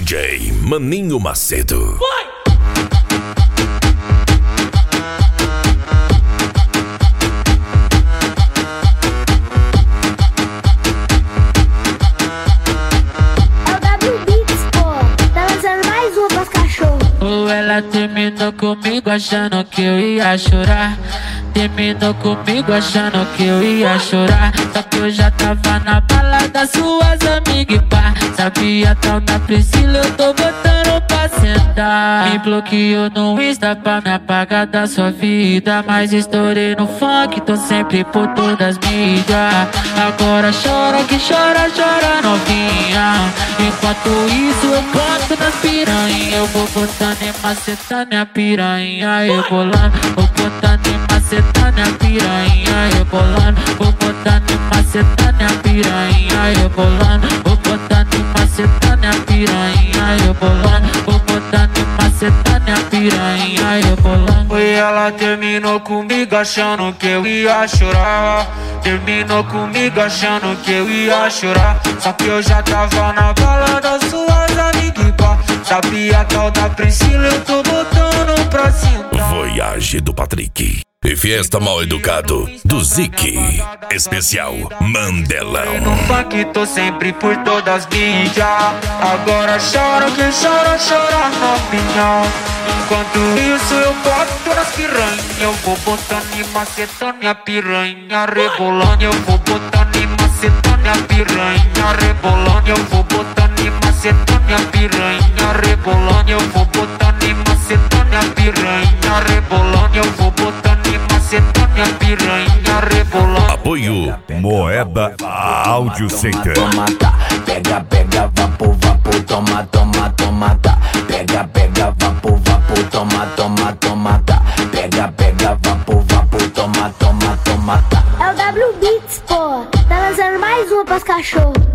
DJ Maninho Macedo. Ela terminou comigo achando que eu ia chorar. Terminou comigo achando que eu ia chorar. Só que eu já tava na balada, suas amigas e pá. Sabia tal da Priscila, eu tô botando pra sentar. Me bloqueou no Insta pra me apagar da sua vida. Mas estourei no funk, tô sempre por todas as mídias. Agora chora que chora, chora novinha. Enquanto isso eu boto nas piranha. Eu vou botando e macetando minha piranha. Rebolando, vou botando e macetando minha piranha. Rebolando, vou botando e macetando minha piranha. Rebolando, vou botando e macetando minha piranha. Rebolando, vou botando e macetando minha piranha. Rebolando. Foi ela terminou comigo achando que eu ia chorar. Terminou comigo achando que eu ia chorar. Só que eu já tava na balada, suas amigas e pá. Sabia tal da Priscila, eu tô botando pra sentar. Voyage do Patrick e Fiesta Mal Educado do Zique. Especial Mandelão. No funk tô sempre por todas as mídias. Agora chora quem chora, chora novinha. Enquanto isso eu boto nas piranha. Eu vou botando e macetando minha piranha. Rebolando, eu vou botando e macetando minha piranha. Rebolando, eu vou botando e macetando minha piranha. Rebolando, eu vou botando e macetando minha piranha. Rebolando, eu vou botando e macetando minha piranha. Rebolando. Apoio Moeda Áudio Center. Toma, tá. Pega, pega, vapo, vapo. Toma, toma, toma, tá. Pega, pega, vapo, vapo. Toma, toma, toma, tá. Pega, pega, vapo, vapo. Toma, toma, toma, tá. É o W Beats, pô. Tá lançando mais uma pras cachorro.